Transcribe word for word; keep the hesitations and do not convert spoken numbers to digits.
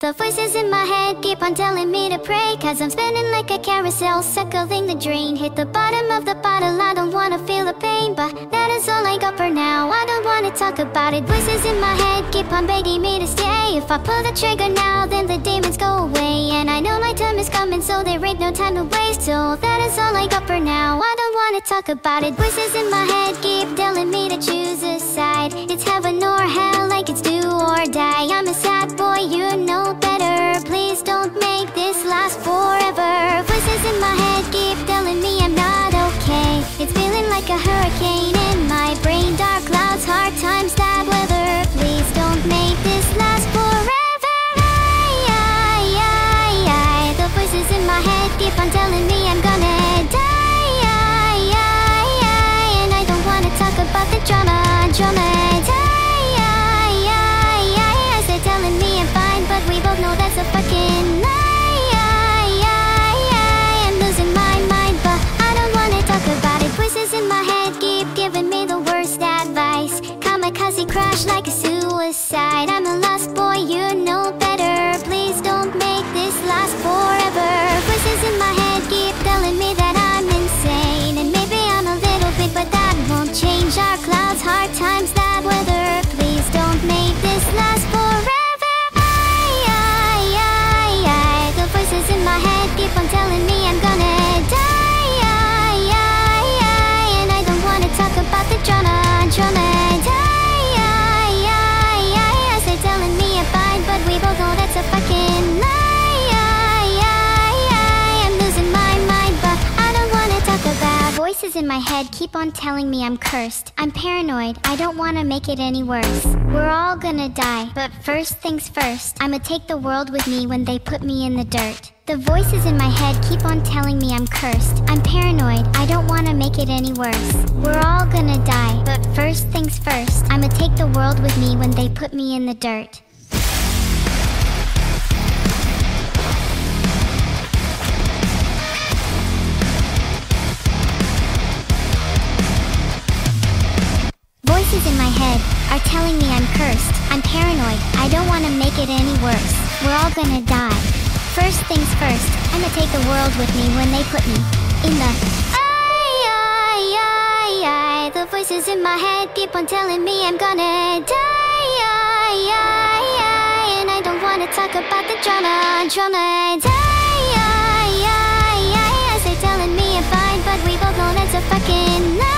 The voices in my head keep on telling me to pray, cause I'm spinning like a carousel, circling the drain. Hit the bottom of the bottle, I don't wanna feel the pain, but that is all I got for now, I don't wanna talk about it. Voices in my head keep on begging me to stay. If I pull the trigger now, then the demons go away. And I know my time is coming, so there ain't no time to waste. So that is all I got for now, I don't wanna talk about it. Voices in my head keep telling me to choose a side. It's heaven or hell, like it's do or die. I'm a sad boy, you know better. Please don't make this last forever. Voices in my head keep telling me I'm not okay. It's feeling like a hurricane in my brain. Dark clouds, hard times, bad weather. Please don't make this last forever. I, I, I, I. The voices in my head keep on telling me I'm gonna die. I, I, I. And I don't wanna talk about the drama, drama. Die, I, I, I. As they're telling me I'm fine, but we both know that's a fucking lie. I, I, I. I'm losing my mind, but I don't wanna talk about it. Voices in my head keep giving me the worst advice. Kamikaze crash like a suicide. I'm a lost boy, you know better. Please don't make this last forever. Voices in my head keep telling me that I'm insane. And maybe I'm a little bit, but that won't change. Our clouds, hard times, bad weather. Please don't make this last forever. I, I, I, I. The voices in my head keep on telling me I'm gonna die. I, I, I. And I don't wanna talk about the drama, drama. Die, I, I, I. As they're telling me I'm fine, but we both know that's a fucking lie. I, I, I. I'm losing my mind, but I don't wanna talk about. Voices in my head keep on telling me I'm cursed. I'm paranoid, I don't wanna make it any worse. We're all gonna die, but first things first, I'ma take the world with me when they put me in the dirt. The voices in my head keep on telling me I'm cursed. I'm paranoid, I don't wanna make it any worse. We're all gonna die, but first things first, I'ma take the world with me when they put me in the dirt. Voices in my head are telling me I'm cursed. I'm paranoid, I don't wanna make it any worse. We're all gonna die. First things first, I'ma take the world with me when they put me in the I, I, I, I. The voices in my head keep on telling me I'm gonna die. I, I, I. And I don't wanna talk about the drama, drama. Die, I, I, I. As they're telling me I'm fine, but we both know that's a fucking lie.